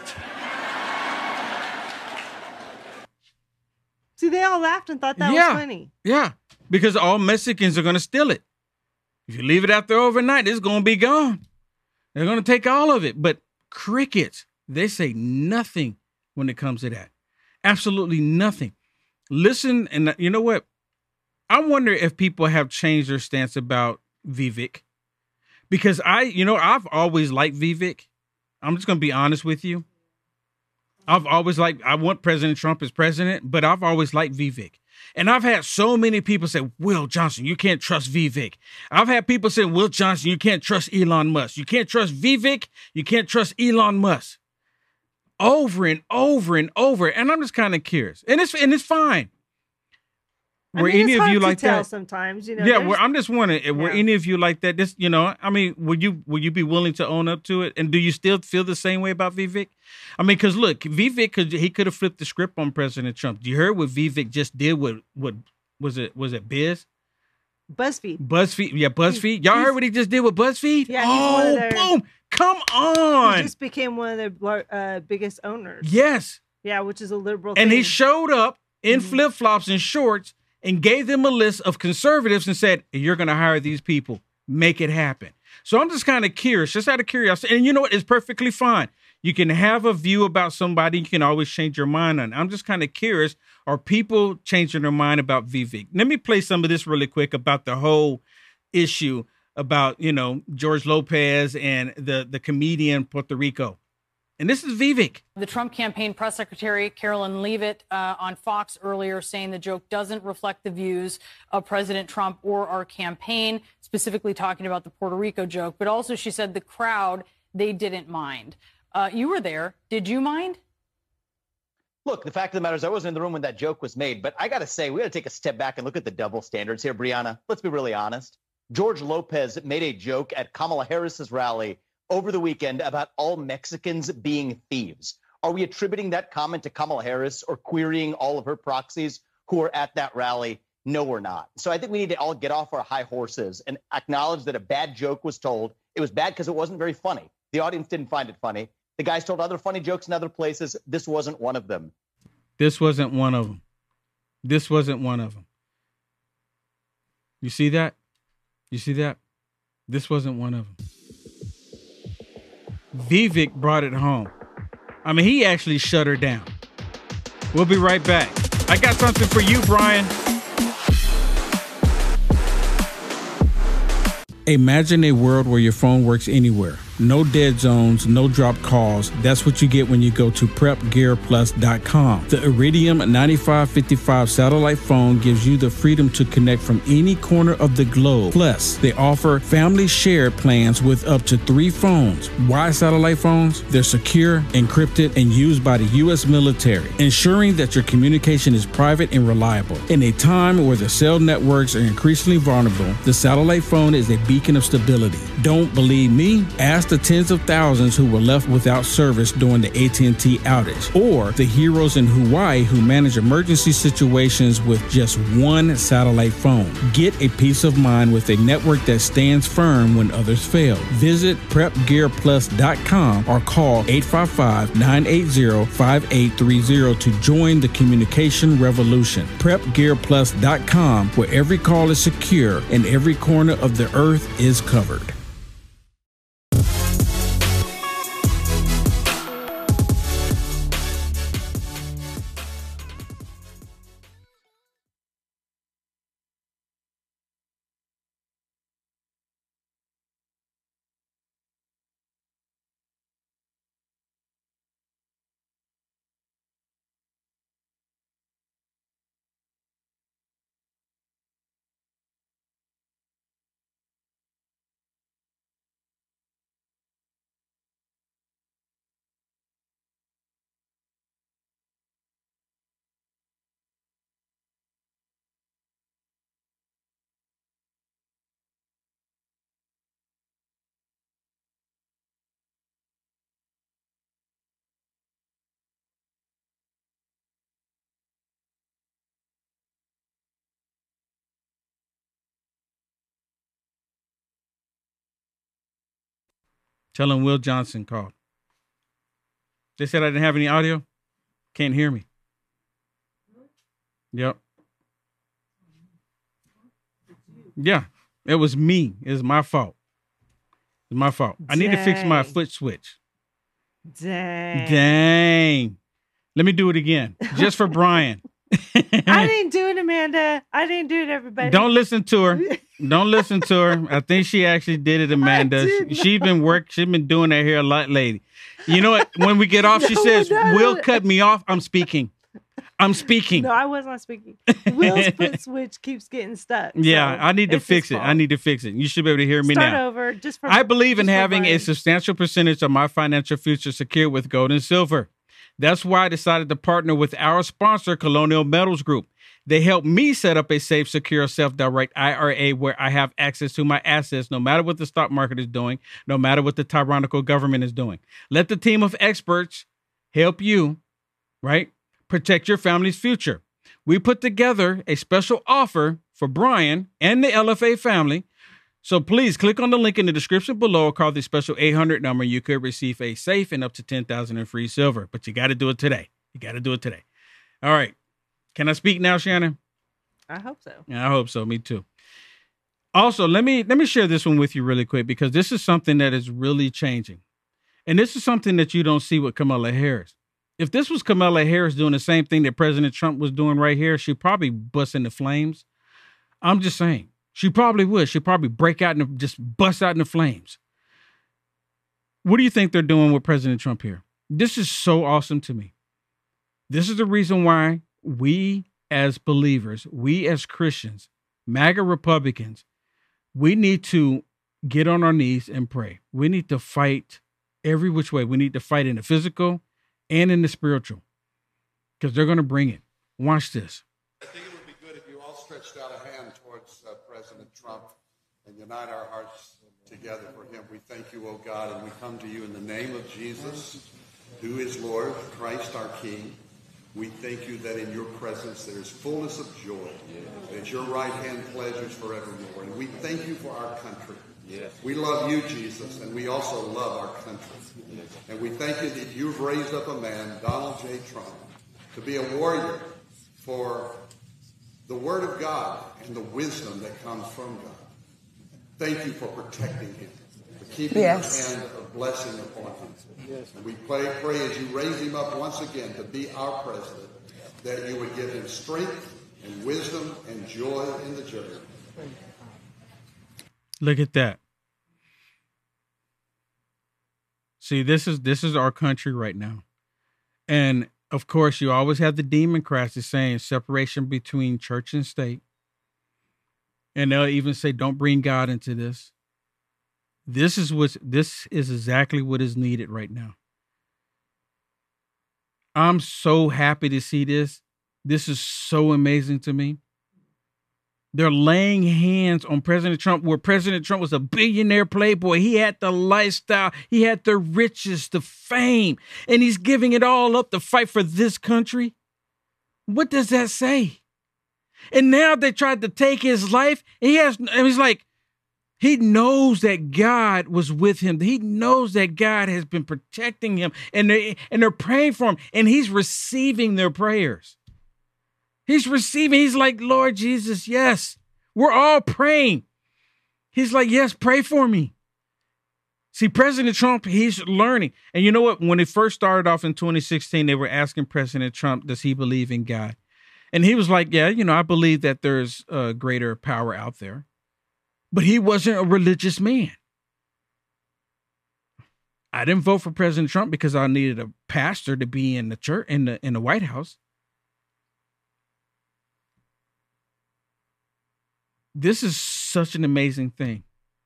See, they all laughed and thought that yeah, was funny. Yeah, because all Mexicans are going to steal it. If you leave it out there overnight, it's going to be gone. They're going to take all of it. But crickets, they say nothing when it comes to that. Absolutely nothing. Listen, and you know what? I wonder if people have changed their stance about Vivek. Because I, you know, I've always liked Vivek. I'm just going to be honest with you. I've always liked, I want President Trump as president, but I've always liked Vivek. And I've had so many people say, Will Johnson, you can't trust Vivek. I've had people say, Will Johnson, you can't trust Elon Musk. You can't trust Vivek. You can't trust Elon Musk. Over and over and over. And I'm just kind of curious. And it's, and it's fine. I Were mean, any it's of hard you to like tell that? Sometimes, you know. Yeah, there's- well, I'm just wondering, were Yeah. any of you like that? This, you know, I mean, would you would you be willing to own up to it? And do you still feel the same way about Vivek? I mean, because look, Vivek could he could have flipped the script on President Trump. You heard what Vivek just did with what was it? Was it Biz? BuzzFeed. BuzzFeed, yeah, BuzzFeed. Y'all heard what he just did with BuzzFeed? Yeah, he's one oh, of their- boom! Come He on! just became one of their lar- uh, biggest owners. Yes, Yeah, which is a liberal and thing. he showed up in Mm-hmm. flip flops and shorts and gave them a list of conservatives and said, "You're going to hire these people. Make it happen." So I'm just kind of curious, just out of curiosity. And you know what? It's perfectly fine. You can have a view about somebody. You can always change your mind on it. I'm just kind of curious. Are people changing their mind about Vivek? Let me play some of this really quick about the whole issue about, you know, George Lopez and the, the comedian Puerto Rico. And this is Vivek. The Trump campaign press secretary, Carolyn Leavitt, uh, on Fox earlier saying the joke doesn't reflect the views of President Trump or our campaign, specifically talking about the Puerto Rico joke. But also she said the crowd, they didn't mind. Uh, you were there. Did you mind? Look, the fact of the matter is I wasn't in the room when that joke was made, but I got to say, we got to take a step back and look at the double standards here, Brianna. Let's be really honest. George Lopez made a joke at Kamala Harris's rally over the weekend about all Mexicans being thieves. Are we attributing that comment to Kamala Harris or querying all of her proxies who are at that rally? No, we're not. So I think we need to all get off our high horses and acknowledge that a bad joke was told. It was bad because it wasn't very funny. The audience didn't find it funny. The guys told other funny jokes in other places. This wasn't one of them. This wasn't one of them. This wasn't one of them. You see that? You see that? This wasn't one of them. Vivek brought it home. I mean, he actually shut her down. We'll be right back. I got something for you, Brian. Imagine a world where your phone works anywhere. No dead zones, no dropped calls. That's what you get when you go to prep gear plus dot com. The Iridium ninety-five fifty-five satellite phone gives you the freedom to connect from any corner of the globe. Plus, they offer family shared plans with up to three phones. Why satellite phones? They're secure, encrypted, and used by the U S military, ensuring that your communication is private and reliable. In a time where the cell networks are increasingly vulnerable, the satellite phone is a beacon of stability. Don't believe me? Ask the tens of thousands who were left without service during the A T and T outage, or the heroes in Hawaii who manage emergency situations with just one satellite phone. Get a peace of mind with a network that stands firm when others fail. Visit prep gear plus dot com or call eight five five, nine eight zero, five eight three zero to join the communication revolution. prep gear plus dot com, where every call is secure and every corner of the earth is covered. Tell him Will Johnson called. They said I didn't have any audio. Can't hear me. Yep. Yeah, it was me. It was my fault. It's my fault. I need to fix my foot switch. Dang. Dang. Let me do it again, just for Brian. I didn't do it, Amanda. I didn't do it, everybody. Don't listen to her. Don't listen to her. I think she actually did it, Amanda. She, she's been work. She's been doing that here a lot lately. You know what? When we get off, she No, says, no. "Will cut me off. I'm speaking. I'm speaking." No, I was not speaking. Will's foot switch keeps getting stuck. Yeah, so I need to it's fix his it. I fault. need to fix it. You should be able to hear me Start now. over. Just for I believe in just for having a Brian. substantial percentage of my financial future secure with gold and silver. That's why I decided to partner with our sponsor, Colonial Metals Group. They help me set up a safe, secure, self-direct I R A where I have access to my assets no matter what the stock market is doing, no matter what the tyrannical government is doing. Let the team of experts help you, right, protect your family's future. We put together a special offer for Brian and the L F A family. So please click on the link in the description below or call the special eight hundred number. You could receive a safe and up to ten thousand dollars in free silver, but you got to do it today. You got to do it today. All right. Can I speak now, Shannon? I hope so. Yeah, I hope so. Me too. Also, let me let me share this one with you really quick because this is something that is really changing. And this is something that you don't see with Kamala Harris. If this was Kamala Harris doing the same thing that President Trump was doing right here, she'd probably bust into flames. I'm just saying. She probably would. She'd probably break out and just bust out into flames. What do you think they're doing with President Trump here? This is so awesome to me. This is the reason why we as believers, we as Christians, MAGA Republicans, we need to get on our knees and pray. We need to fight every which way. We need to fight in the physical and in the spiritual because they're going to bring it. Watch this. I think it would be good if you all stretched out a hand towards uh, President Trump and unite our hearts together for him. We thank you, O God, and we come to you in the name of Jesus, who is Lord, Christ our King. We thank you that in your presence there is fullness of joy, that at your right hand pleasures forevermore. And we thank you for our country. Yes. We love you, Jesus, and we also love our country. Yes. And we thank you that you've raised up a man, Donald J. Trump, to be a warrior for the Word of God and the wisdom that comes from God. Thank you for protecting him, for keeping yes. your hand of blessing upon him. Yes. And we pray, pray as you raise him up once again to be our president, that you would give him strength and wisdom and joy in the journey. Look at that. See, this is this is our country right now. And of course, you always have the Democrats that's saying separation between church and state. And they'll even say, don't bring God into this. This is what this is exactly what is needed right now. I'm so happy to see this. This is so amazing to me. They're laying hands on President Trump, where President Trump was a billionaire playboy. He had the lifestyle. He had the riches, the fame, and he's giving it all up to fight for this country. What does that say? And now they tried to take his life. He has, and he's like, he knows that God was with him. He knows that God has been protecting him, and they, and they're praying for him, and he's receiving their prayers. He's receiving. He's like, Lord Jesus, yes, we're all praying. He's like, yes, pray for me. See, President Trump, he's learning. And you know what? When it first started off in twenty sixteen, they were asking President Trump, does he believe in God? And he was like, yeah, you know, I believe that there's a greater power out there. But he wasn't a religious man. I didn't vote for President Trump because I needed a pastor to be in the church, in the in the White House. This is such an amazing thing.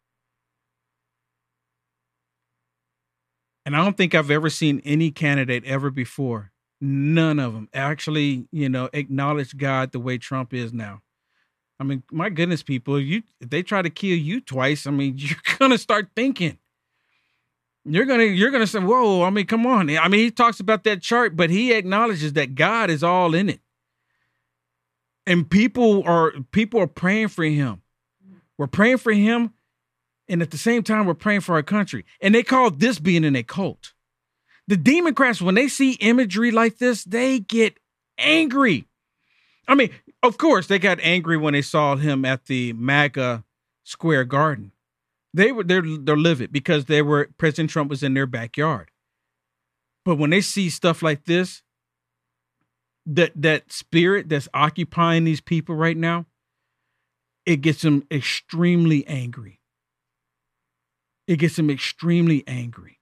And I don't think I've ever seen any candidate ever before. None of them actually, you know, acknowledge God the way Trump is now. I mean, my goodness, people, you if they try to kill you twice, I mean, you're gonna start thinking. You're gonna you're gonna say, whoa, I mean, come on. I mean, he talks about that chart, but he acknowledges that God is all in it. And people are people are praying for him. We're praying for him, and at the same time, we're praying for our country. And they call this being in a cult. The Democrats, when they see imagery like this, they get angry. I mean, of course, they got angry when they saw him at the MAGA Square Garden. They were they're they're livid because they were President Trump was in their backyard. But when they see stuff like this, that that spirit that's occupying these people right now, it gets them extremely angry. It gets them extremely angry.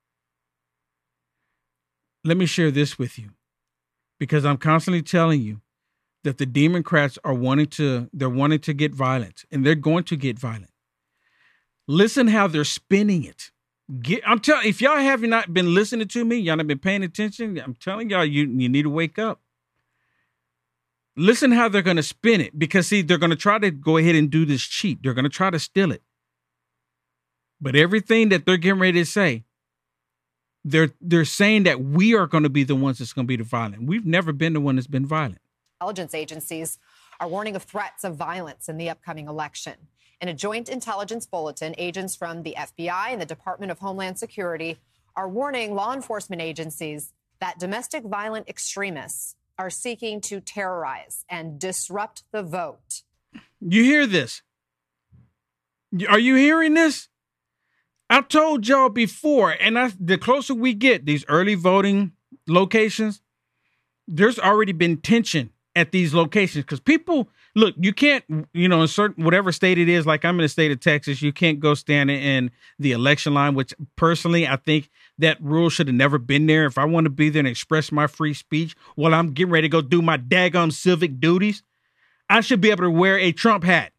Let me share this with you, because I'm constantly telling you that the Democrats are wanting to, they're wanting to get violent, and they're going to get violent. Listen how they're spinning it. Get, I'm telling, if y'all have not been listening to me, y'all have been paying attention, I'm telling y'all, you, you need to wake up. Listen how they're going to spin it, because see, they're going to try to go ahead and do this cheat. They're going to try to steal it. But everything that they're getting ready to say, they're they're saying that we are going to be the ones that's going to be the violent. We've never been the one that's been violent. Intelligence agencies are warning of threats of violence in the upcoming election. In a joint intelligence bulletin, agents from the F B I and the Department of Homeland Security are warning law enforcement agencies that domestic violent extremists are seeking to terrorize and disrupt the vote. You hear this? Are you hearing this? I've told y'all before, and I, the closer we get these early voting locations, there's already been tension at these locations because people, look, you can't, you know, in certain, whatever state it is, like I'm in the state of Texas, you can't go stand in the election line, which personally, I think that rule should have never been there. If I want to be there and express my free speech while I'm getting ready to go do my daggum civic duties, I should be able to wear a Trump hat.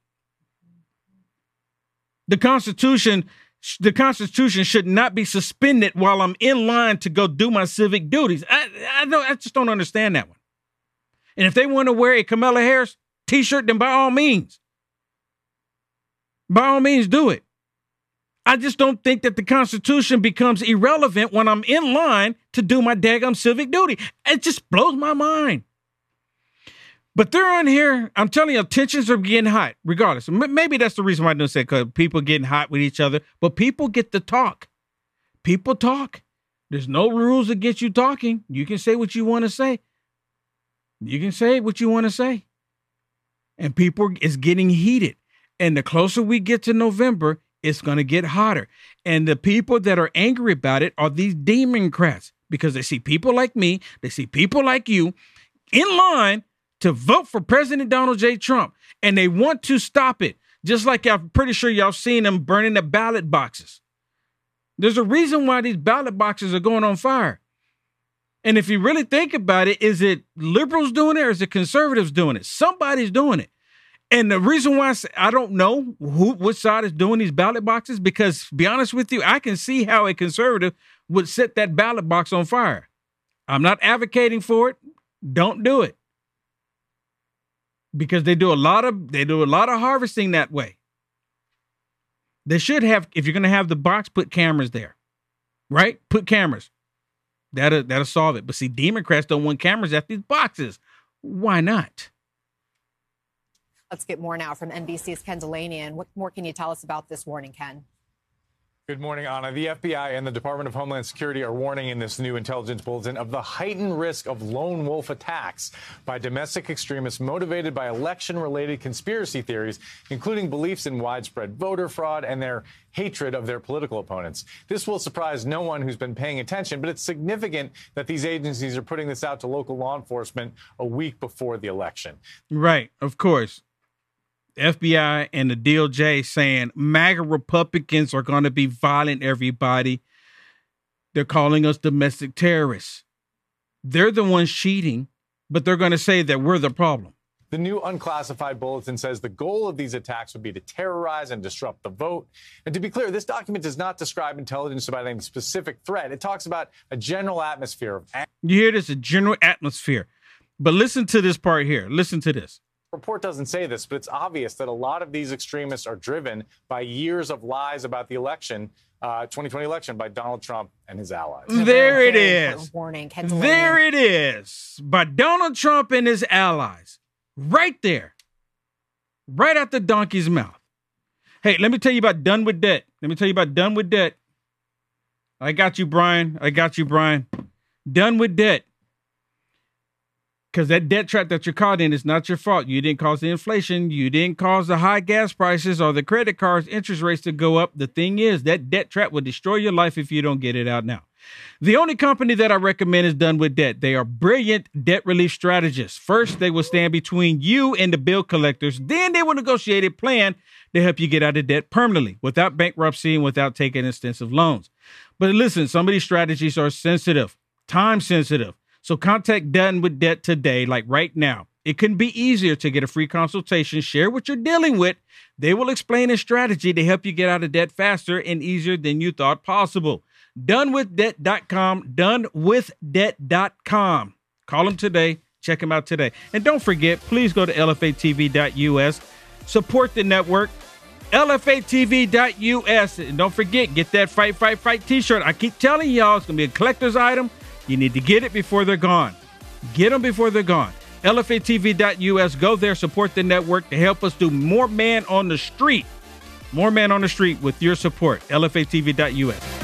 The Constitution The Constitution should not be suspended while I'm in line to go do my civic duties. I, I don't. I just don't understand that one. And if they want to wear a Kamala Harris t-shirt, then by all means, by all means, do it. I just don't think that the Constitution becomes irrelevant when I'm in line to do my daggum civic duty. It just blows my mind. But they're on here. I'm telling you, tensions are getting hot, regardless. Maybe that's the reason why I don't say, because people are getting hot with each other. But people get to talk. People talk. There's no rules against you talking. You can say what you want to say. You can say what you want to say. And people is getting heated. And the closer we get to November, it's going to get hotter. And the people that are angry about it are these Democrats, because they see people like me, they see people like you in line to vote for President Donald J. Trump. And they want to stop it. Just like I'm pretty sure y'all seen them burning the ballot boxes. There's a reason why these ballot boxes are going on fire. And if you really think about it, is it liberals doing it or is it conservatives doing it? Somebody's doing it. And the reason why I, say, I don't know who, which side is doing these ballot boxes, because to be honest with you, I can see how a conservative would set that ballot box on fire. I'm not advocating for it. Don't do it. Because they do a lot of they do a lot of harvesting that way. They should have, if you're going to have the box, put cameras there, right? Put cameras. That'll, that'll solve it. But see, Democrats don't want cameras at these boxes. Why not? Let's get more now from N B C's Ken Dilanian. What more can you tell us about this warning, Ken? Good morning, Anna. The F B I and the Department of Homeland Security are warning in this new intelligence bulletin of the heightened risk of lone wolf attacks by domestic extremists motivated by election-related conspiracy theories, including beliefs in widespread voter fraud and their hatred of their political opponents. This will surprise no one who's been paying attention, but it's significant that these agencies are putting this out to local law enforcement a week before the election. Right, of course. The F B I and the D O J saying MAGA Republicans are going to be violent, everybody. They're calling us domestic terrorists. They're the ones cheating, but they're going to say that we're the problem. The new unclassified bulletin says the goal of these attacks would be to terrorize and disrupt the vote. And to be clear, this document does not describe intelligence about any specific threat. It talks about a general atmosphere of anger. You hear this, a general atmosphere. But listen to this part here. Listen to this. The report doesn't say this, but it's obvious that a lot of these extremists are driven by years of lies about the election, uh, twenty twenty election by Donald Trump and his allies. There it is. Warning. There it is. By Donald Trump and his allies. Right there. Right out the donkey's mouth. Hey, let me tell you about Done With Debt. Let me tell you about Done With Debt. I got you, Brian. I got you, Brian. Done With Debt. Because that debt trap that you're caught in is not your fault. You didn't cause the inflation. You didn't cause the high gas prices or the credit cards interest rates to go up. The thing is, that debt trap will destroy your life if you don't get it out now. The only company that I recommend is Done With Debt. They are brilliant debt relief strategists. First, they will stand between you and the bill collectors. Then they will negotiate a plan to help you get out of debt permanently without bankruptcy and without taking extensive loans. But listen, some of these strategies are sensitive, time sensitive. So contact Done With Debt today, like right now. It couldn't be easier to get a free consultation, share what you're dealing with. They will explain a strategy to help you get out of debt faster and easier than you thought possible. done with debt dot com, done with debt dot com. Call them today. Check them out today. And don't forget, please go to L F A T V dot U S. Support the network. L F A T V dot U S. And don't forget, get that Fight, Fight, Fight t-shirt. I keep telling y'all, it's going to be a collector's item. You need to get it before they're gone. Get them before they're gone. L F A T V dot U S. Go there, support the network to help us do more man on the street. More man on the street with your support. L F A T V dot U S.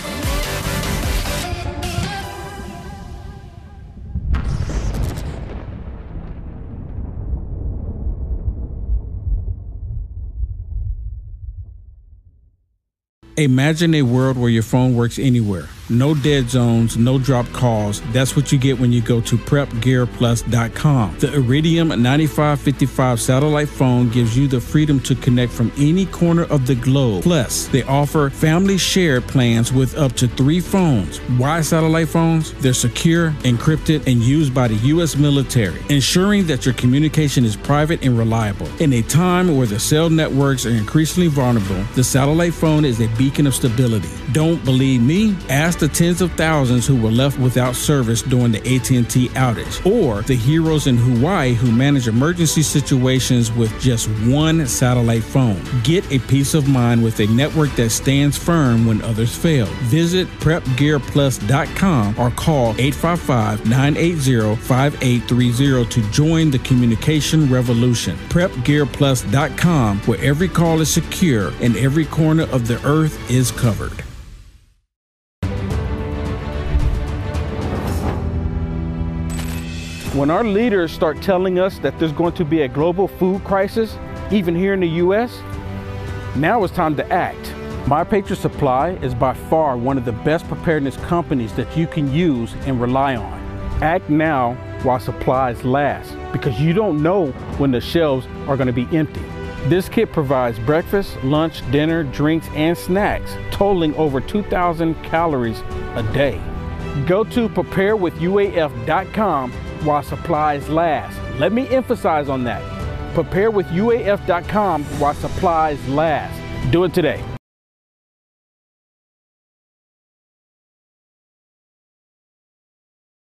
Imagine a world where your phone works anywhere. No dead zones, no drop calls. That's what you get when you go to prep gear plus dot com. The Iridium ninety-five fifty-five satellite phone gives you the freedom to connect from any corner of the globe. Plus, they offer family shared plans with up to three phones. Why satellite phones? They're secure, encrypted, and used by the U S military, ensuring that your communication is private and reliable. In a time where the cell networks are increasingly vulnerable, the satellite phone is a beacon of stability. Don't believe me? Ask That's the tens of thousands who were left without service during the A T and T outage, or the heroes in Hawaii who manage emergency situations with just one satellite phone. Get a peace of mind with a network that stands firm when others fail. Visit prep gear plus dot com or call eight five five, nine eight zero, five eight three zero to join the communication revolution. prep gear plus dot com, where every call is secure and every corner of the earth is covered. When our leaders start telling us that there's going to be a global food crisis, even here in the U S, now it's time to act. My Patriot Supply is by far one of the best preparedness companies that you can use and rely on. Act now while supplies last, because you don't know when the shelves are going to be empty. This kit provides breakfast, lunch, dinner, drinks, and snacks, totaling over two thousand calories a day. Go to prepare with U A F dot com while supplies last. Let me emphasize on that. prepare with U A F dot com while supplies last. Do it today.